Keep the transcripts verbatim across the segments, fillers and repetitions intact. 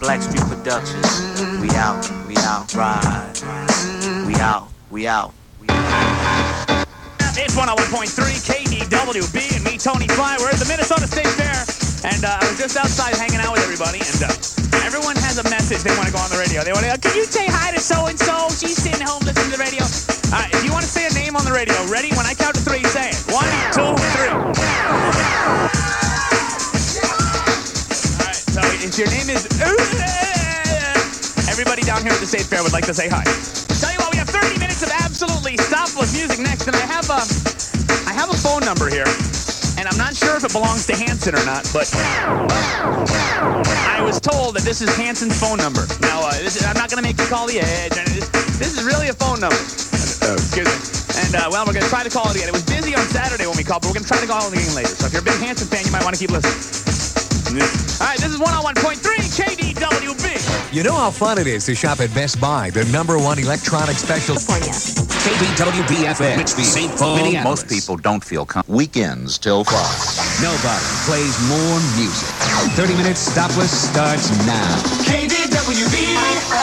Blackstreet Productions. We out, we out, ride. We out, we out. It's one oh one point three K D W B and me, Tony Fly. We're at the Minnesota State Fair, and uh, I was just outside hanging out with everybody, and uh, everyone has a message they want to go on the radio. They want to go, can you say hi to so-and-so? She's sitting home listening to the radio. All right, if you want to say a name on the radio, ready? When I count to three, say it. One, two, three. All right, so if your name is... Everybody down here at the State Fair would like to say hi. Tell you what, we have thirty minutes of absolutely stopless music next, and I have a, I have a phone number here, and I'm not sure if it belongs to Hanson or not, but I was told that this is Hanson's phone number. Now, uh, this is, I'm not going to make you call the edge. This, this is really a phone number. Uh, excuse me. And, uh, well, we're going to try to call it again. It was busy on Saturday when we called, but we're going to try to call it again later. So if you're a big Hanson fan, you might want to keep listening. All right, this is one oh one point three K D W B. You know how fun it is to shop at Best Buy, the number one electronic special. California. K D W B F M. Saint Paul, Minneapolis. Most people don't feel com- weekends till five. Nobody plays more music. thirty minutes stopless starts now. K D W B.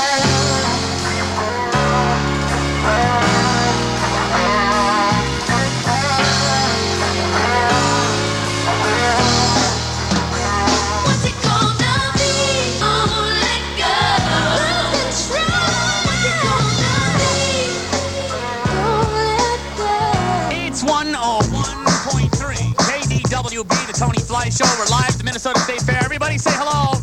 W B, the Tony Fly Show. We're live at the Minnesota State Fair. Everybody say hello.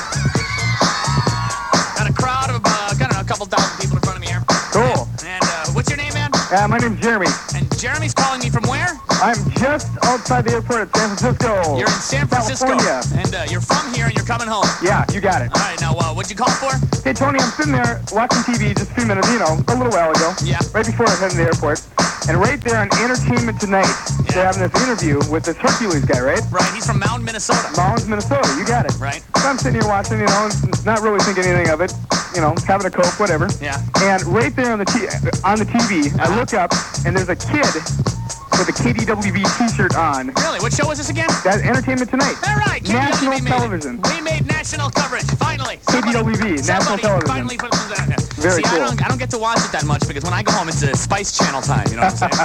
Got a crowd of, uh, I don't know, a couple thousand people in front of me here. Cool. And uh, what's your name, man? Uh, my name's Jeremy. And Jeremy's calling me from where? I'm just outside the airport at San Francisco. You're in San Francisco. California. And uh, you're from here and you're coming home. Yeah, you got it. All right, now, uh, what'd you call for? Hey, Tony, I'm sitting there watching T V just a few minutes, you know, a little while ago. Yeah. Right before I headed to the airport. And right there on Entertainment Tonight, Yeah. they're having this interview with this Hercules guy, right? Right, he's from Mound, Minnesota. Mounds, Minnesota. You got it. Right. So I'm sitting here watching, you know, and not really thinking anything of it. You know, having a Coke, whatever. Yeah. And right there on the t- on the T V, Uh-huh. I look up, and there's a kid with a K D W B T-shirt on. Really? What show is this again? That's Entertainment Tonight. All right, K D W B National made it. television. We made national coverage, finally. K D W B, national somebody television. finally put it down there. Very See, cool. I don't, I don't get to watch it that much because when I go home, it's a Spice Channel time. You know what I'm saying?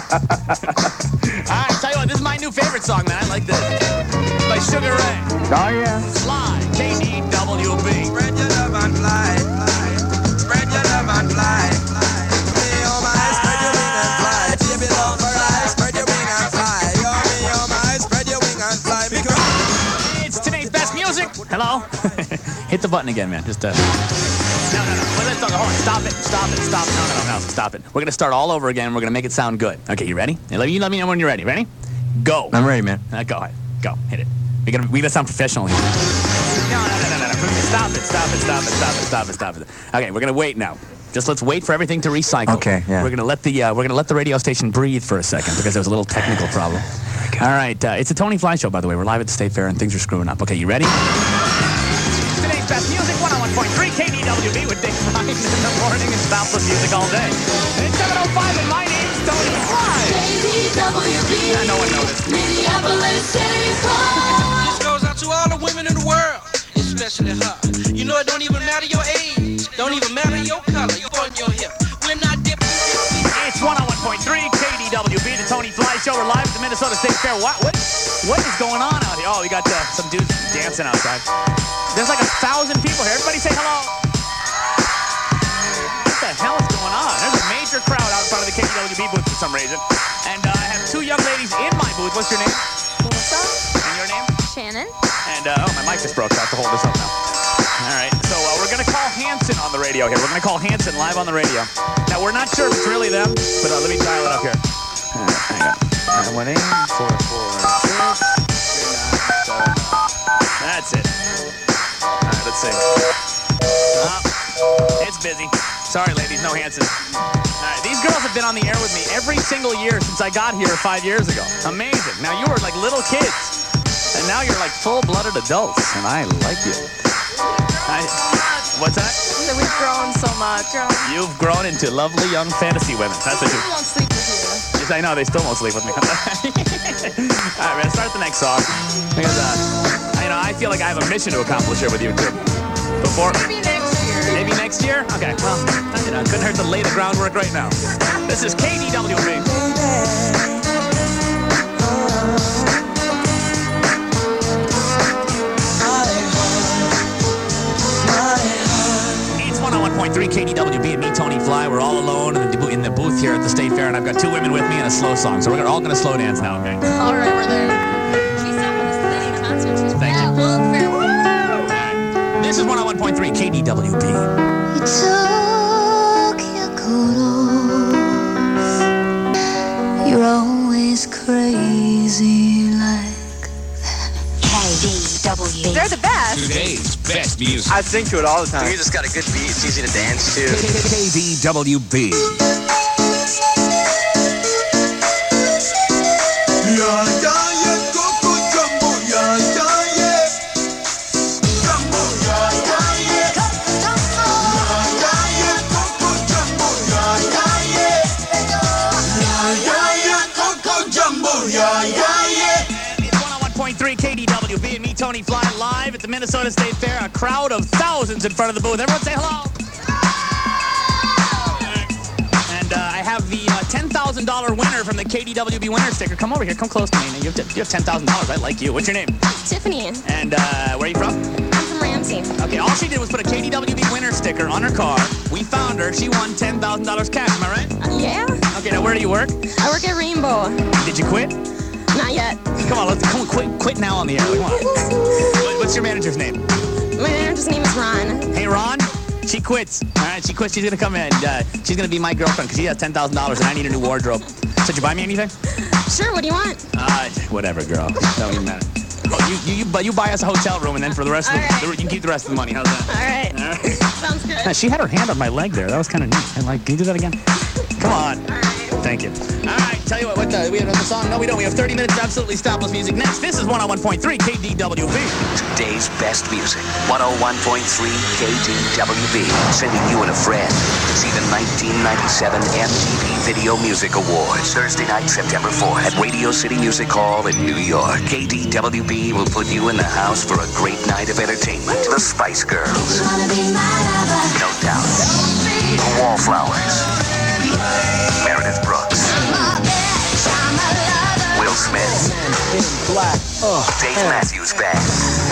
All right, tell you what, this is my new favorite song, man. I like this. By Sugar Ray. Oh, yeah. Fly, K D W B. Spread your love and fly, fly. Spread your love and fly, fly. Me, oh my, spread your wing and fly. Baby, love for I, spread your wing and fly. Oh me, oh my, spread your wing and fly. Because It's today's best music. Hello? Hit the button again, man. Just, uh... No, no, no. Well, let's hold on. Stop it. Stop it. Stop it. No, no, no, no. Stop it. We're going to start all over again. We're going to make it sound good. Okay, you ready? You let me, you let me know when you're ready. Ready? Go. I'm ready, man. Uh, go ahead. Go. Hit it. We got to we gotta sound professional here. No, no, no, no, no. Stop it. Stop it. Stop it. Stop it. Stop it. Stop it. Okay, we're going to wait now. Just let's wait for everything to recycle. Okay, yeah. We're going to let the uh, we're going to let the radio station breathe for a second because there's a little technical problem. All right, uh, it's a Tony Fly Show, by the way. We're live at the State Fair and things are screwing up. Okay, you ready? Today's best music, one oh one point three K D W B with Dave Ryan in the morning and stopless music all day. It's seven oh five and my name's Tony Fly. K D W B. Yeah, no one noticed. Minneapolis, Saint Paul. this goes out to all the women in the world, especially her. You know it don't even matter your age, don't even matter your color, you on your hip. We're not different. It's one oh one point three K D W B, the Tony Fly Show. We're live at the Minnesota State Fair. What what, what is going on out here? Oh, we got uh, some dudes dancing outside. There's like a thousand people here. Everybody say hello. What the hell is going on? There's a major crowd out in front of the K D W B booth for some reason. And uh, I have two young ladies in my booth. What's your name? Melissa. And your name? Shannon. And, uh, oh, my mic just broke. I have to hold this up now. All right, so uh, we're going to call Hanson on the radio here. We're going to call Hanson live on the radio. Now, we're not sure if it's really them, but uh, let me dial it up here. All right, hang on. nine one eight, four four six, three nine seven. That's it. All right, let's see. Uh, it's busy. Sorry, ladies, no Hanson. All right, these girls have been on the air with me every single year since I got here five years ago. Amazing. Now, you were like little kids. And now you're like full-blooded adults, and I like you. I, what's that? That we've grown so much. You've grown into lovely young fantasy women. That's what you. We won't sleep with you. Yes, I know. They still won't sleep with me. All right, man. Start the next song because uh, you know I feel like I have a mission to accomplish here with you too. But before? Maybe next year. Maybe next year? Okay, well, you know, couldn't hurt to lay the groundwork right now. This is K D W B. It's one oh one point three K D W B and me, Tony Fly. We're all alone in the, bo- in the booth here at the State Fair, and I've got two women with me and a slow song. So we're all going to slow dance now, okay? All right, we're there. She's up for this Lenny concert. She's Thank you. Woo! This is one oh one point three K D W B. You took your coat off. You're always crazy like K D W. They're the best. Today's best music. I sing to it all the time. You just got a good beat. It's easy to dance to. K D W B. K D W B and me, Tony Fly, live at the Minnesota State Fair. A crowd of thousands in front of the booth. Everyone say hello. And uh, I have the uh, ten thousand dollars winner from the K D W B winner sticker. Come over here. Come close to me. You have, you have ten thousand dollars. I like you. What's your name? Tiffany. And uh, where are you from? I'm from Ramsey. Okay, all she did was put a K D W B winner sticker on her car. We found her. She won ten thousand dollars cash. Am I right? Uh, yeah. Okay, now where do you work? I work at Rainbow. Did you quit? Not yet. Come on, let's come on, quit, quit now on the air. Come on. What- What's your manager's name? My manager's name is Ron. Hey, Ron. She quits. All right, she quits. She's gonna come in. Uh, she's gonna be my girlfriend because she has ten thousand dollars and I need a new wardrobe. So, did you buy me anything? Sure. What do you want? Uh, whatever, girl. Don't even matter. Oh, you, you, you, but you buy us a hotel room and then for the rest of the, All right. the, you can keep the rest of the money. How's that? All right. All right. Sounds good. Uh, she had her hand on my leg there. That was kind of neat. And like, can you do that again? Come on. All right. Thank you. All right, tell you what, what the, we have another song? No, we don't. We have thirty minutes of absolutely stopless music. Next, this is one oh one point three K D W B. Today's best music. one oh one point three K D W B. Sending you and a friend to see the nineteen ninety-seven M T V Video Music Awards. Thursday night, September fourth at Radio City Music Hall in New York. K D W B will put you in the house for a great night of entertainment. The Spice Girls. No Doubt. The Wallflowers. Meredith Brooks. Will Smith. Black. Oh, Dave Matthews Band.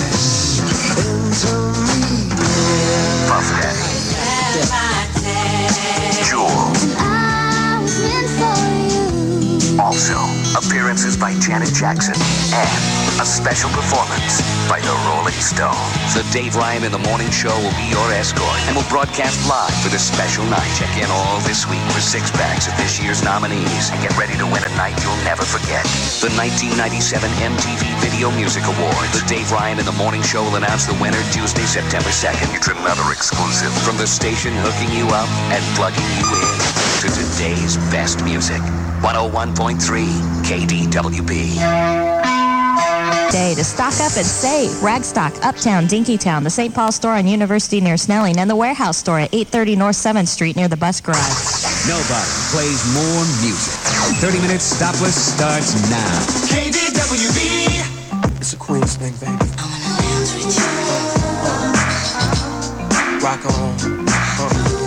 Puff Daddy. Jewel. Also, appearances by Janet Jackson and a special performance by the Rolling Stones. The Dave Ryan in the Morning Show will be your escort and will broadcast live for this special night. Check in all this week for six packs of this year's nominees and get ready to win a night you'll never forget. The nineteen ninety-seven M T V Video Music Awards. The Dave Ryan in the Morning Show will announce the winner Tuesday, September second. It's another exclusive from the station hooking you up and plugging you in to today's best music. one oh one point three K D W B. Day to stock up and save. Ragstock, Uptown, Dinkytown, the Saint Paul store on University near Snelling, and the Warehouse store at eight thirty North seventh Street near the bus garage. Nobody plays more music. thirty minutes stopless starts now. K D W B. It's a Queens thing, baby. Rock on. Uh.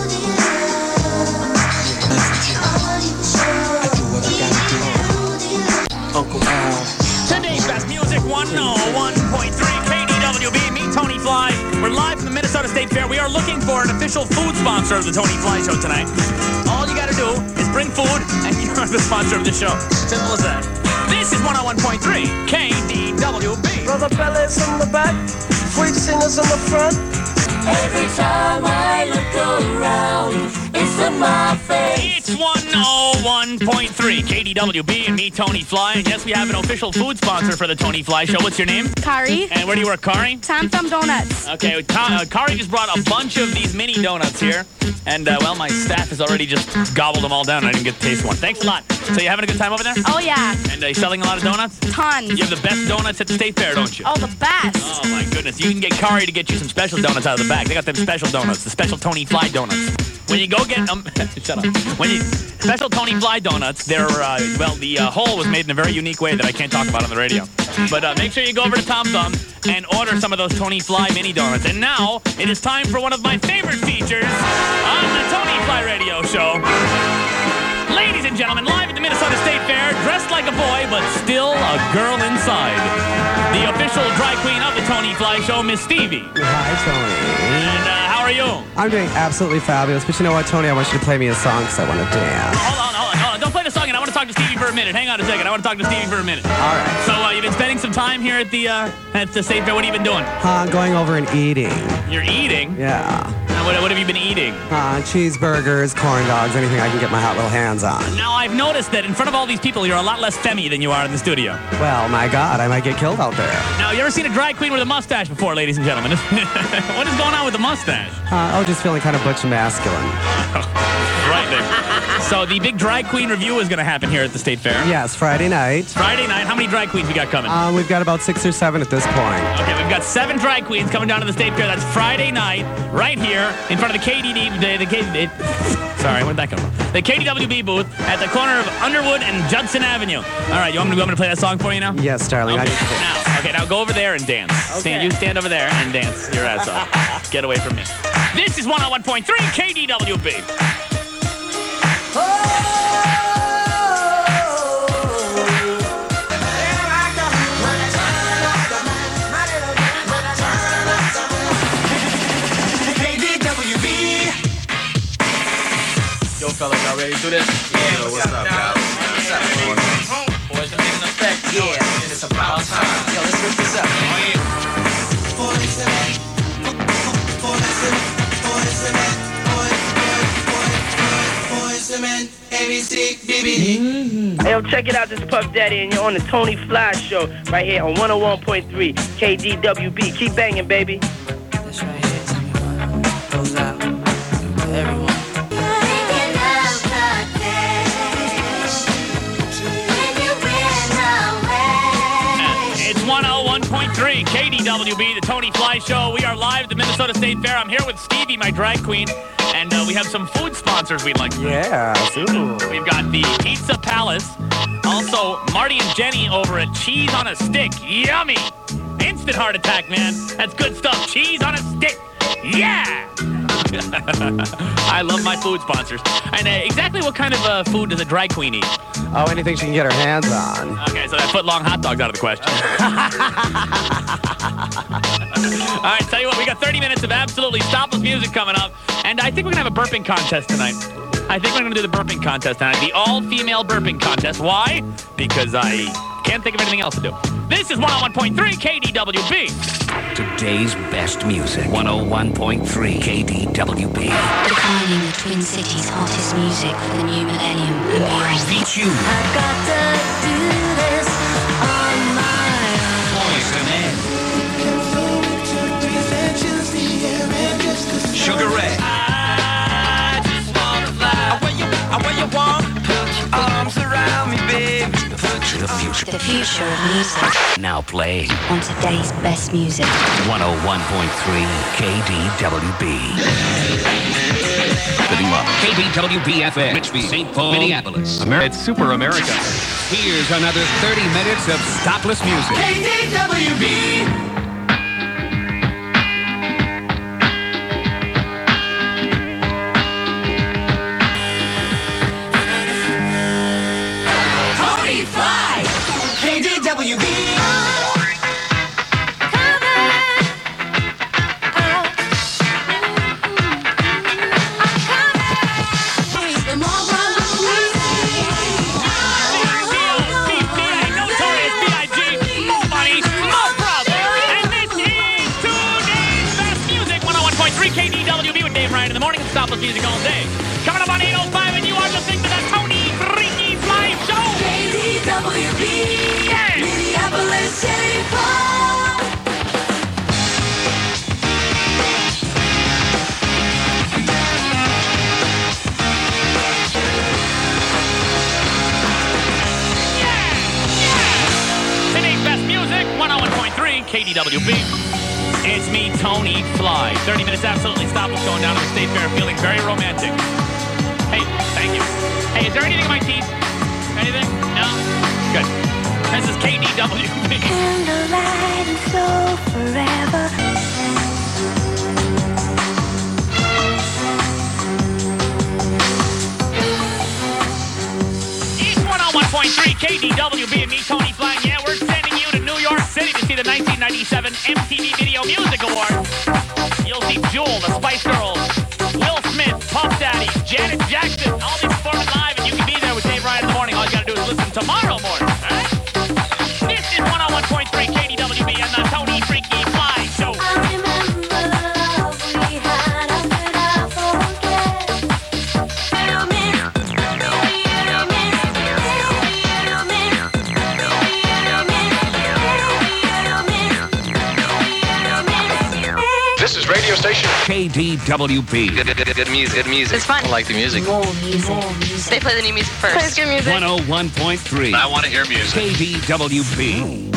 I do what I gotta do. Uncle Al. Today's best music, one oh one point three K D W B. Me, Tony Fly. We're live from the Minnesota State Fair. We are looking for an official food sponsor of the Tony Fly Show tonight. All you gotta do is bring food, and you're the sponsor of the show. Simple as that. This is one oh one point three K D W B. Brother Bellas in the back, freak singers in the front. Every time I look around, it's in my face. It's one oh one point three K D W B and me, Tony Fly. And yes, we have an official food sponsor for the Tony Fly Show. What's your name? Kari. And where do you work, Kari? Tom Thumb Donuts. Okay, Ka- uh, Kari just brought a bunch of these mini donuts here. And, uh, well, my staff has already just gobbled them all down. I didn't get to taste one. Thanks a lot. So you having a good time over there? Oh, yeah. And uh, you selling a lot of donuts? Tons. You have the best donuts at the State Fair, don't you? Oh, the best. Oh, my goodness. You can get Kari to get you some special donuts out of the bag. They got them special donuts, the special Tony Fly donuts. When you go get them, shut up. When you special Tony Fly donuts, they're uh, well, the uh, hole was made in a very unique way that I can't talk about on the radio. But uh, make sure you go over to Tom Thumb and order some of those Tony Fly mini donuts. And now it is time for one of my favorite features on the Tony Fly Radio Show. Ladies and gentlemen, live at the Minnesota State Fair, dressed like a boy, but still a girl inside. The official drag queen of the Tony Fly Show, Miss Stevie. Hi, Tony. And uh, how are you? I'm doing absolutely fabulous. But you know what, Tony? I want you to play me a song because I want to dance. Hold on, hold on, hold on. Don't play the song, and I want to talk to Stevie for a minute. Hang on a second. I want to talk to Stevie for a minute. All right. So uh, you've been spending some time here at the uh, at the State Fair. What have you been doing? Uh, going over and eating. You're eating? Yeah. What, what have you been eating? Uh, cheeseburgers, corn dogs, anything I can get my hot little hands on. Now, I've noticed that in front of all these people, you're a lot less femmy than you are in the studio. Well, my God, I might get killed out there. Now, you ever seen a drag queen with a mustache before, ladies and gentlemen? What is going on with the mustache? Uh, oh, just feeling kind of butch and masculine. Right there. So the big drag queen review is going to happen here at the State Fair. Yes, Friday night. Friday night. How many drag queens we got coming? Um, we've got about six or seven at this point. Okay, we've got seven drag queens coming down to the State Fair. That's Friday night, right here in front of the K D D. The, the, the, it, sorry, where'd that come from? The K D W B booth at the corner of Underwood and Judson Avenue. All right, you want me to, want me to play that song for you now? Yes, darling. Okay, I now, okay, now go over there and dance. Okay. Stand, you stand over there and dance your ass off. Get away from me. This is one oh one point three K D W B. Yo, fellas, y'all ready to do this? Yeah, yo, what's up, guys? What's up, man? Boys, I'm in effect. Yeah, and it's about time. Yo, let's rip this up. Hey, yo, check it out. This is Puff Daddy, and you're on the Tony Fly Show right here on one oh one point three K D W B. Keep banging, baby. This right here, tell me what goes out to everyone. It's one oh one point three K D W B, the Tony Fly Show. We are live at the Minnesota State Fair. I'm here with Stevie, my drag queen, and uh, we have some food sponsors we'd like to meet. Yeah, super. We've got the Pizza Palace. Also, Marty and Jenny over at Cheese on a Stick. Yummy! Instant heart attack, man. That's good stuff. Cheese on a stick. Yeah! I love my food sponsors. And uh, exactly what kind of uh, food does a drag queen eat? Oh, anything she can get her hands on. Okay, so that foot-long hot dog's out of the question. All right, tell you what, we got thirty minutes of absolutely stopless music coming up, and I think we're going to have a burping contest tonight. I think we're going to do the burping contest tonight, the all-female burping contest. Why? Because I can't think of anything else to do. This is one oh one point three K D W B. Today's best music. one oh one point three K D W B. Defining the Twin Cities' hottest music for the new millennium and beyond. Beat you. I got to do this on my Poison. Sugar Ray. I just wanna fly. Where you, where you want? Put your arms around me, babe. To the future. The future of music Now playing on today's best music. one oh one point three K D W B. K D W B F M. Richfield, Saint Paul, Minneapolis. Amer- it's Super America. Here's another thirty minutes of stopless music. K D W B. K D W B. K D W B with Dave Ryan in the morning and stopless music all day. Coming up on eight oh five, and you are listening to the Tony Freaky Fly Show. K D W B. Yes. Minneapolis, Saint Paul. Yeah. Yeah. Today's best music, one oh one point three K D W B. It's me, Tony Fly. thirty minutes absolutely stopless going down to the State Fair, feeling very romantic. Hey, thank you. Hey, is there anything in my teeth? Anything? No? Good. This is K D W B. Candlelight and so forever. one point three K D W B and me, Tony Flying. Yeah, we're sending you to New York City to see the nineteen ninety-seven M T V Video Music Awards. You'll see Jewel, the Spice Girls, Will Smith, Puff Daddy, Janet Jackson, all these performing live, and you can be there with Dave Ryan in the morning. All you gotta do is listen tomorrow morning, all right? This is one oh one point three K D W B and the Tony Freaky Fly Show. This is radio station K D W B. Good, good, good, good music. Good music. It's fun. I like the music. More music. More music. They play the new music first. Plays good music. one oh one point three. I want to hear music. K D W B.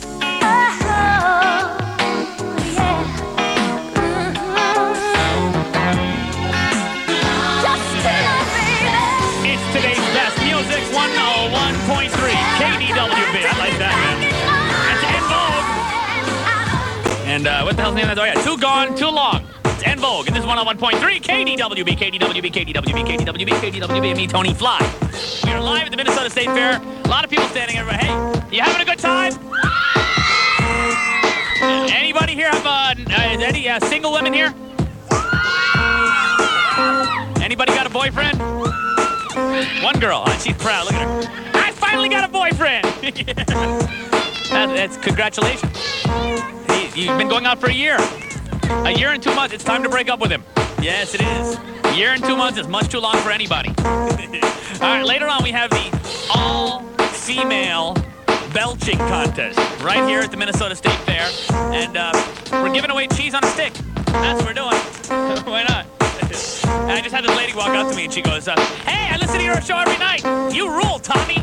It's today's best music, one oh one point three K D W B. I like that, man. That's En Vogue. And uh, what the hell's the name of that? Oh, yeah, Too Gone, Too Long. It's En Vogue. And this is one oh one point three K D W B, K D W B, K D W B, K D W B, K D W B, and me, Tony Fly. We are live at the Minnesota State Fair. A lot of people standing everywhere. Hey, you having a good time? Anybody here have uh, uh, any uh, single women here? Anybody got a boyfriend? One girl. Oh, she's proud. Look at her. I finally got a boyfriend. that, that's congratulations. Hey, you've been going out for a year. A year and two months. It's time to break up with him. Yes, it is. A year and two months is much too long for anybody. All right, later on we have the all-female belching contest right here at the Minnesota State Fair. And uh, we're giving away cheese on a stick. That's what we're doing. Why not? And I just had this lady walk up to me and she goes, uh, hey, I listen to your show every night. You rule, Tommy.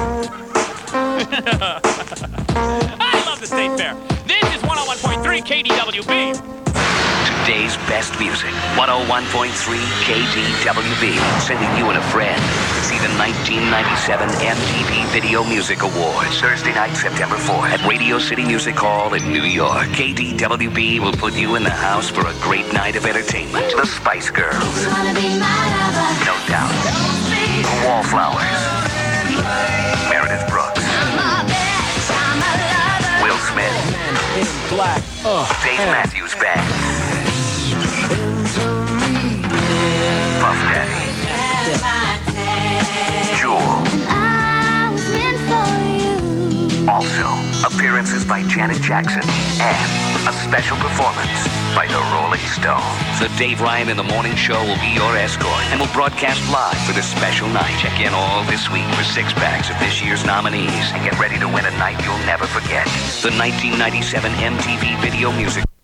I love the State Fair. This is one oh one point three K D W B. Today's best music, one oh one point three K D W B, sending you and a friend to see the nineteen ninety-seven M T V Video Music Awards, Thursday night, September fourth, at Radio City Music Hall in New York. K D W B will put you in the house for a great night of entertainment. The Spice Girls, No Doubt, The Wallflowers, Meredith Brooks, Will Smith, Black. Oh, Dave Matthews Band, Puff Daddy, Jewel. Also, appearances by Janet Jackson and a special performance by the Rolling Stones. The Dave Ryan in the Morning Show will be your escort and will broadcast live for this special night. Check in all this week for six packs of this year's nominees and get ready to win a night you'll never forget. The nineteen ninety-seven M T V Video Music